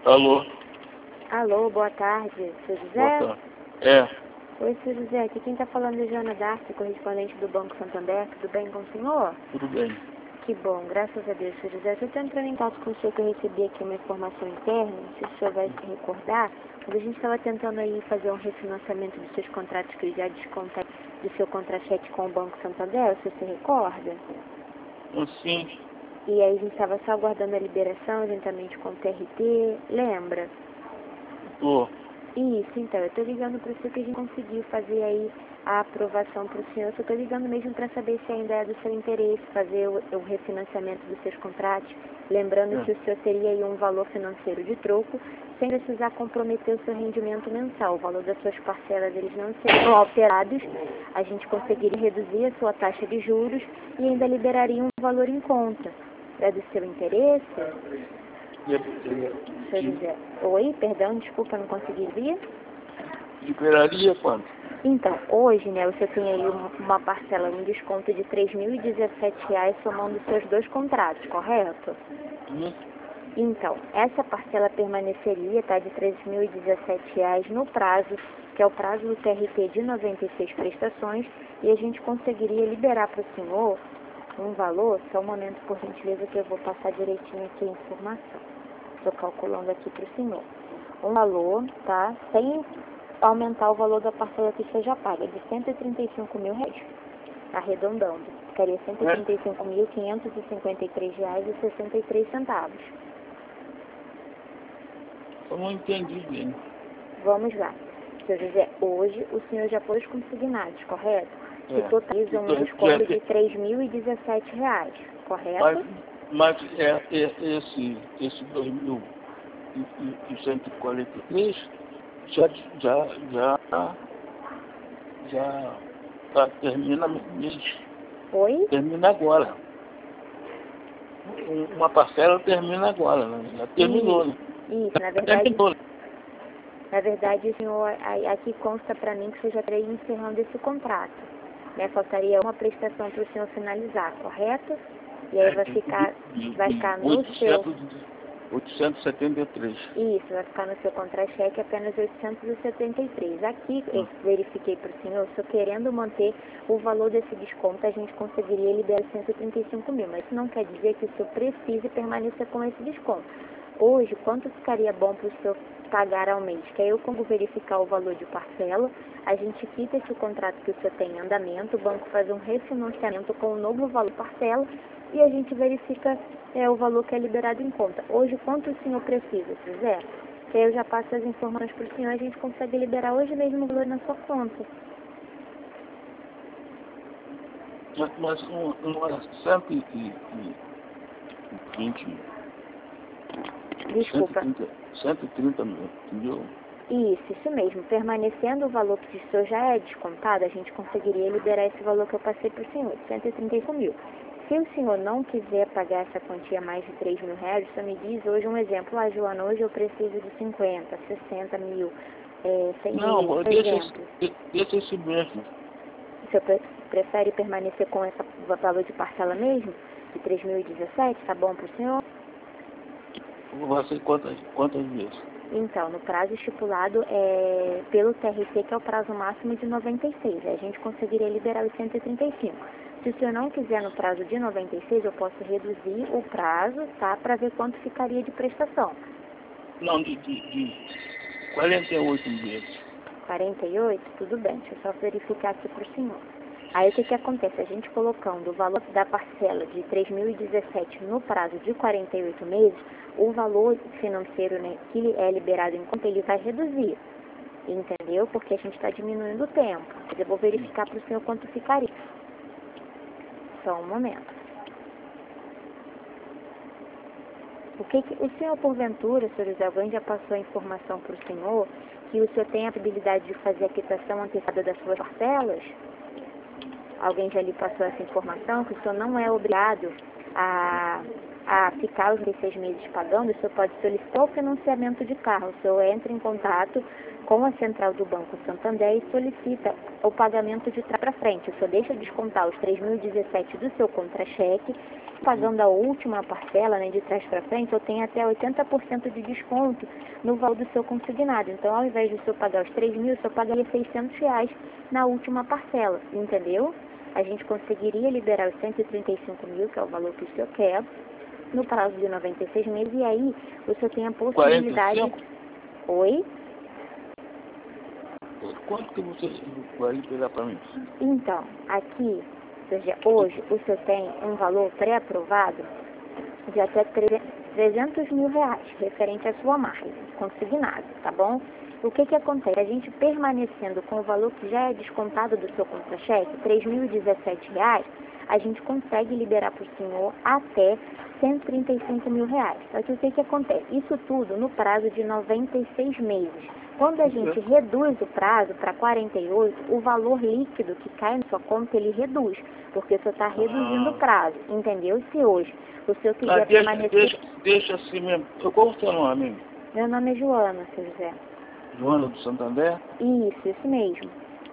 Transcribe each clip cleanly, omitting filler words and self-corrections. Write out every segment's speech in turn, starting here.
Alô? Alô, boa tarde, seu José? Boa tarde. É, Oi, seu José, aqui quem está falando é Joana Darcy, correspondente do Banco Santander. Tudo bem com o senhor? tudo bem. Que bom, graças a Deus, seu José. Eu estou entrando em contato com o senhor que eu recebi aqui uma informação interna, não sei se o senhor vai se recordar, mas a gente estava tentando aí fazer um refinanciamento dos seus contratos que já descontaram do seu contra-cheque com o Banco Santander, o senhor se recorda? Sim, E aí a gente estava só aguardando a liberação juntamente com o TRT, lembra? tô. Isso, então, eu estou ligando para o senhor que a gente conseguiu fazer aí a aprovação para o senhor. Eu estou ligando mesmo para saber se ainda é do seu interesse fazer o refinanciamento dos seus contratos. Lembrando que o senhor teria aí um valor financeiro de troco, sem precisar comprometer o seu rendimento mensal. O valor das suas parcelas eles não seriam alterados. A gente conseguiria reduzir a sua taxa de juros e ainda liberaria um valor em conta. É do seu interesse? Seu José. Oi, perdão, desculpa, não consegui vir. Liberaria quanto? Então, hoje, né, você tem aí uma parcela, um desconto de R$ 3.017 somando os seus dois contratos, correto? Então, essa parcela permaneceria, tá, de R$ 3.017 no prazo, que é o prazo do TRT de 96 prestações, e a gente conseguiria liberar para o senhor um valor, só um momento, por gentileza, que eu vou passar direitinho aqui a informação. Estou calculando aqui para o senhor. Um valor, tá, sem aumentar o valor da parcela que seja paga, de R$ 135 mil, arredondando. Ficaria R$ 135.553,63. Eu não entendi bem. Vamos lá. Seu José, hoje o senhor já pôs consignados, correto? Que totalizam um desconto de R$ 3.017, correto? Mas esse 2.143 já termina mês. Oi? Termina agora. Uma parcela termina agora, né? Já terminou, né? Isso, na verdade, senhor, aqui consta para mim que você já estaria encerrando esse contrato. Né? Faltaria uma prestação para o senhor finalizar, correto? E aí vai ficar no seu... 873. Isso, vai ficar no seu contra-cheque apenas 873. Aqui, eu verifiquei para o senhor, só querendo manter o valor desse desconto, a gente conseguiria liberar 135 mil, mas isso não quer dizer que o senhor precise permanecer com esse desconto. Hoje, quanto ficaria bom para o senhor pagar ao mês? Que aí eu, como verificar o valor de parcela, a gente quita esse contrato que o senhor tem em andamento, o banco faz um refinanciamento com o novo valor parcela e a gente verifica o valor que é liberado em conta. Hoje, quanto o senhor precisa, José? Que aí eu já passo as informações para o senhor e a gente consegue liberar hoje mesmo o valor na sua conta. Mas não é 120... Desculpa. 130 mil, entendeu? Isso mesmo. Permanecendo o valor que o senhor já é descontado, a gente conseguiria liberar esse valor que eu passei para o senhor, 135 mil. Se o senhor não quiser pagar essa quantia mais de R$ 3.000, o senhor me diz hoje um exemplo. Ah, Joana, hoje eu preciso de 50, 60 mil, 100 não, mil, deixa exemplo. esse mesmo. O senhor prefere permanecer com esse valor de parcela mesmo? De 3.017, tá bom para o senhor? Vai ser quantas vezes? Então, no prazo estipulado pelo TRT, que é o prazo máximo de 96, a gente conseguiria liberar os 135. Se o senhor não quiser no prazo de 96, eu posso reduzir o prazo, tá, para ver quanto ficaria de prestação. Não, de 48 vezes. 48? Tudo bem, deixa eu só verificar aqui para o senhor. Aí o que acontece? A gente colocando o valor da parcela de 3.017 no prazo de 48 meses, o valor financeiro, né, que é liberado em conta, ele vai reduzir. Entendeu? Porque a gente está diminuindo o tempo. Mas eu vou verificar para o senhor quanto ficaria. Só um momento. O senhor, porventura, senhor José, alguém já passou a informação para o senhor que o senhor tem a habilidade de fazer a quitação antecipada das suas parcelas? Alguém já lhe passou essa informação, que o senhor não é obrigado a ficar os 16 meses pagando, o senhor pode solicitar o financiamento de carro. O senhor entra em contato com a central do Banco Santander e solicita o pagamento de trás para frente. O senhor deixa descontar os 3.017 do seu contra-cheque pagando a última parcela, né, de trás para frente, eu tenho até 80% de desconto no valor do seu consignado. Então, ao invés de o senhor pagar os 3 mil, o senhor pagaria R$ 600 na última parcela, entendeu? A gente conseguiria liberar os 135 mil, que é o valor que o senhor quer, no prazo de 96 meses, e aí o senhor tem a possibilidade... 45? Oi? Quanto que você vai liberar para mim? Então, aqui, ou seja, hoje, o senhor tem um valor pré-aprovado de até 300 mil reais, referente à sua margem, consignado, tá bom? O que que acontece? A gente permanecendo com o valor que já é descontado do seu contra-cheque, R$ 3.017, a gente consegue liberar para o senhor até 135 mil reais. Só que o que que acontece? Isso tudo no prazo de 96 meses. Quando a gente reduz o prazo para 48, o valor líquido que cai na sua conta, ele reduz, porque o senhor está reduzindo o prazo, entendeu? Se hoje o senhor quiser permanecer... Deixa assim mesmo. Qual o seu nome? Meu nome é Joana, seu José. Joana do Santander? Isso mesmo.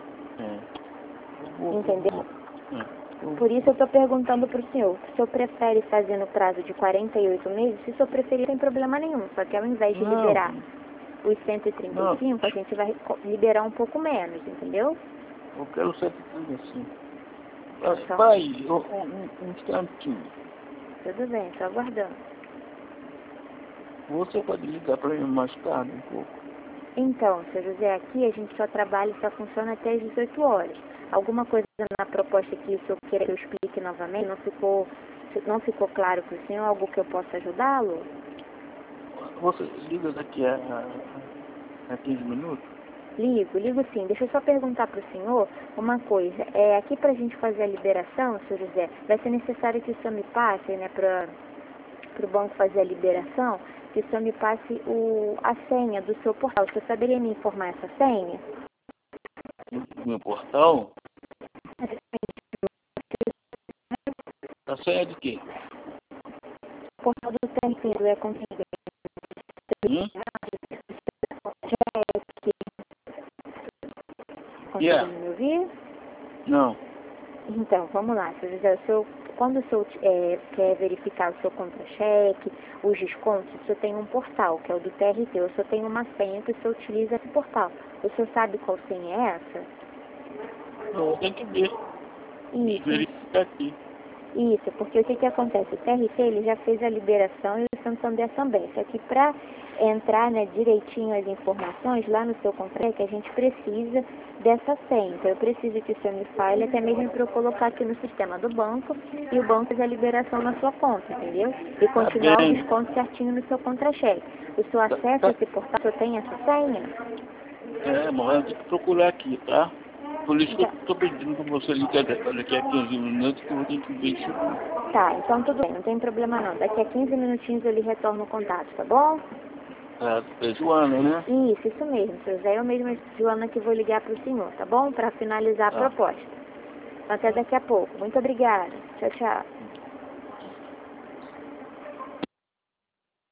Entendeu? É. Por isso eu estou perguntando para o senhor, se o senhor prefere fazer no prazo de 48 meses, se o senhor preferir, não tem problema nenhum, só que ao invés de liberar os 135, a gente vai liberar um pouco menos, entendeu? Eu quero 135. Então, Pai, um instantinho. tudo bem, estou aguardando. Você pode ligar para mim mais tarde um pouco? Então, seu José, aqui a gente só trabalha e só funciona até as 18 horas. Alguma coisa na proposta que o senhor queira que eu explique novamente? Não ficou claro para o senhor? Algo que eu possa ajudá-lo? Você liga daqui a 15 minutos? Ligo sim. Deixa eu só perguntar para o senhor uma coisa. Aqui para a gente fazer a liberação, seu José, vai ser necessário que o senhor me passe, né, para o banco fazer a liberação, que o senhor me passe a senha do seu portal. O senhor saberia me informar essa senha? No meu portal? A senha de quê? O portal do Tempero é com quem? Consegue me ouvir? Não. Então, vamos lá, seu José. Quando o senhor quer verificar o seu contra-cheque, os descontos, o senhor tem um portal, que é o do TRT. O senhor tem uma senha que o senhor utiliza esse portal. O senhor sabe qual senha é essa? Não, tem que ver. Verificar aqui. Isso, porque o que acontece? O TRT ele já fez a liberação e o Santander também. Só que para entrar, né, direitinho as informações lá no seu contrato, a gente precisa dessa senha. Então eu preciso que o senhor me fale, até mesmo para eu colocar aqui no sistema do banco e o banco faz a liberação na sua conta, entendeu? E continuar o desconto certinho no seu contra-cheque. O senhor acessa esse portal, o senhor tem essa senha? Mas eu tenho que procurar aqui, tá? Por isso que eu estou pedindo para você ligar daqui a 15 minutos, que eu tenho que ver isso. Tá, então tudo bem, não tem problema não. Daqui a 15 minutinhos eu lhe retorno o contato, tá bom? É Joana, né? Isso mesmo, seu Zé. Eu mesma, Joana, que vou ligar para o senhor, tá bom? Para finalizar a proposta. Até daqui a pouco. Muito obrigada. Tchau, tchau.